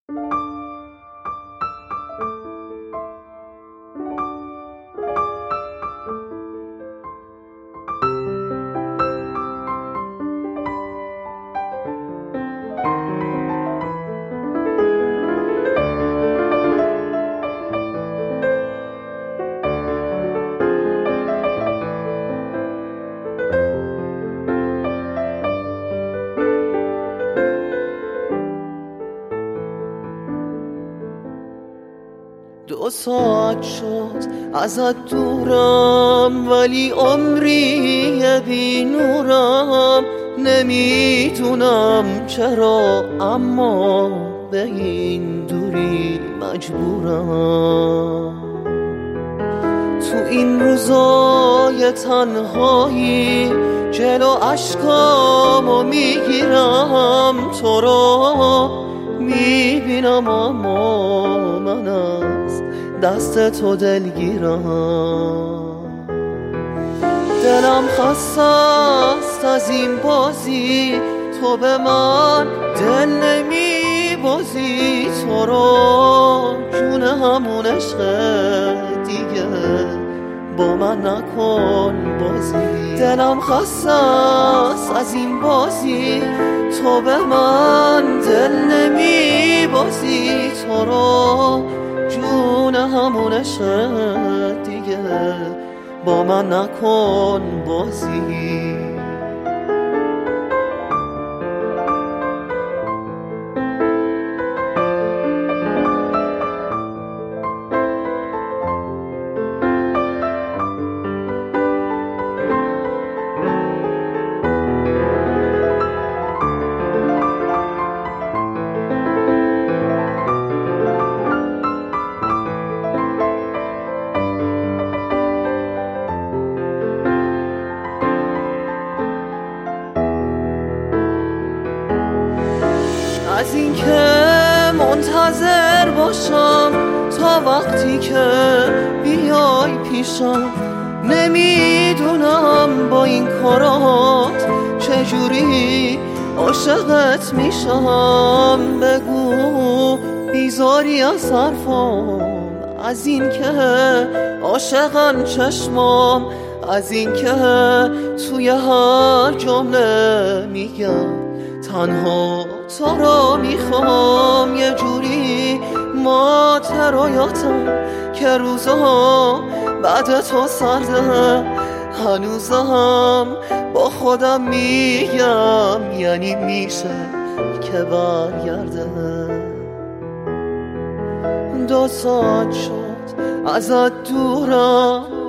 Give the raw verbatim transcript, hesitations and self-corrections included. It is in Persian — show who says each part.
Speaker 1: دو ساعت شد ازت دورم، ولی عمری بی نورم. نمیدونم چرا، اما به این دوری مجبورم. تو این روزای تنهایی جلو اشکامو میگیرم، تو رو میبینم اما من از دست تو دلگیرم. دلم خسته است از این بازی، تو به من دل نمیبازی. تو رو جون همون عشق دیگه با من نکن بازی. دلم خسته است از این بازی، تو به من دل نمیبازی. تو رو جون همون عشق دیگه با من نکن بازی. از این که منتظر باشم تا وقتی که بیای پیشم، نمیدونم با این کارات چجوری عاشقت میشم. بگو بیزاری از حرفام، از این که عاشقم چشمام، از این که توی هر جمله میگم تنها تو رو میخوام. یه جوری ماترایاتم که روزها بعد تو سرده، هنوزم با خودم میگم یعنی میشه که برگرده. دو ساعت شد ازت دورم،